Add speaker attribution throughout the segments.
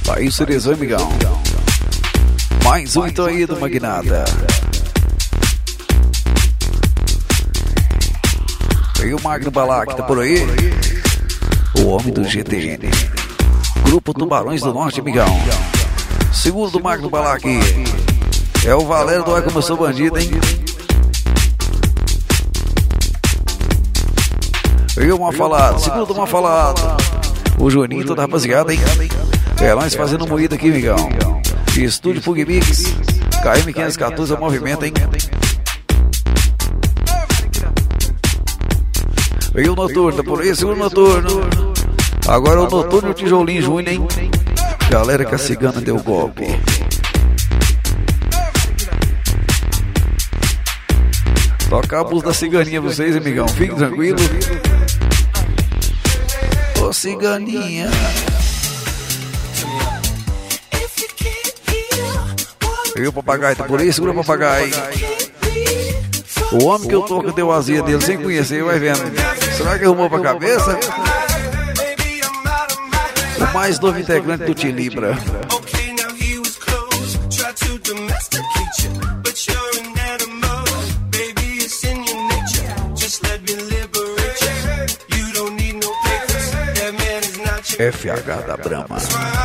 Speaker 1: Aí o Cerezão, amigão. Mais um então aí do Magnata. E o Magno Balac, tá por aí? O homem do GTN. Grupo Tubarões do Norte, amigão. Segundo do Magno Balac. É o Valério do Ai Como Eu Sou Bandido, hein? E o Mafalado, segundo do Mafalado. O Juninho, toda rapaziada, hein? É nós fazendo moída aqui, amigão. Estúdio Pug Mix. KM 514 é o movimento, hein? E o Noturno, por aí, segundo Noturno. Agora o Noturno e o Tijolinho Júnior, hein? Galera que a cigana deu golpe. Tocar a música da ciganinha pra vocês, amigão. Fique tranquilo. Ô ciganinha. E o papagaio tá por aí, segura o papagaio. O homem que eu toco deu azia dele sem conhecer, vai vendo. Será que arrumou pra cabeça? O mais novo integrante do Tilibra. FH da Brahma.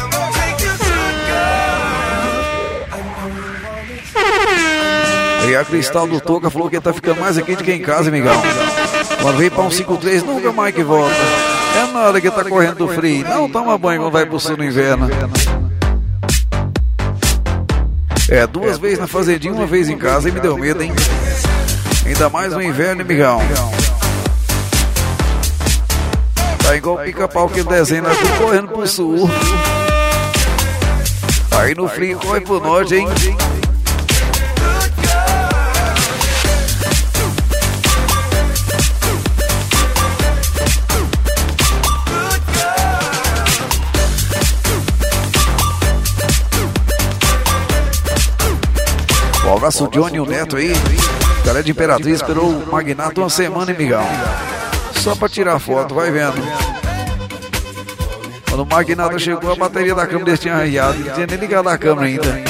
Speaker 1: E a Cristal do Toca falou que ele tá ficando mais aqui do que em casa, amigão. Quando vem pra um 5-3, nunca mais que volta. É nada que tá correndo do frio. Não toma banho quando vai pro sul no inverno. É, 2 vezes na fazendinha, 1 vez em casa, e me deu medo, hein? Ainda mais no inverno, amigão. Tá igual o pica-pau que ele desenha, nós estamos correndo pro sul. Aí no frio corre pro norte, hein? Um abraço, Johnny e o Neto aí. Galera de Imperatriz esperou o Magnata 1 semana, amigão. Só pra tirar foto, vai vendo. Quando o Magnata chegou, a bateria da câmera tinha arriado. Não tinha nem ligado a câmera ainda.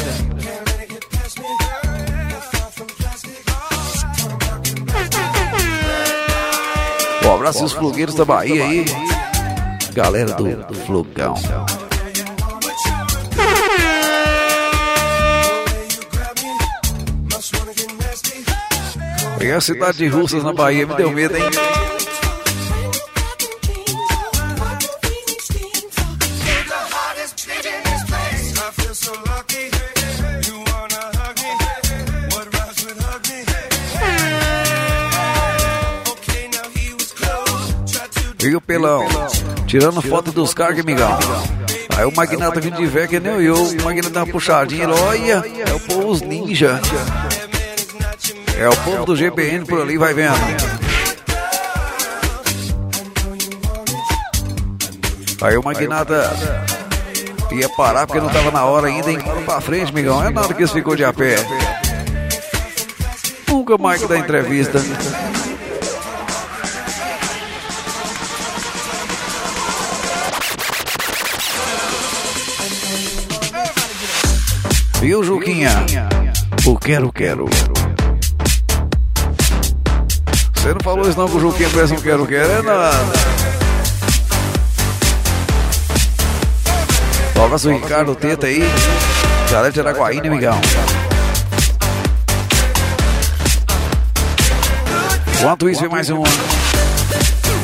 Speaker 1: Um abraço aos flugueiros da Bahia aí. Galera do Flugão. E a cidade de Russas na Bahia me deu medo, hein? E o Pelão, tirando foto dos carros, amigão. Aí o Magnata vindo de velho que nem eu. O Magnata dá uma puxadinha, ele, olha, é o povo os ninja. É o povo do GPN por ali, vai vendo. Aí o Magnata ia parar porque não tava na hora ainda, hein? Para pra frente, amigão. É nada que eles ficou de a pé. Nunca mais que dá entrevista. E o Juquinha? O quero. Você não falou isso não que o Juquinha parece um quero, é nada. Um abraço o Ricardo Teta aí. Galera de Araguaína, amigão. Enquanto isso, vem mais um.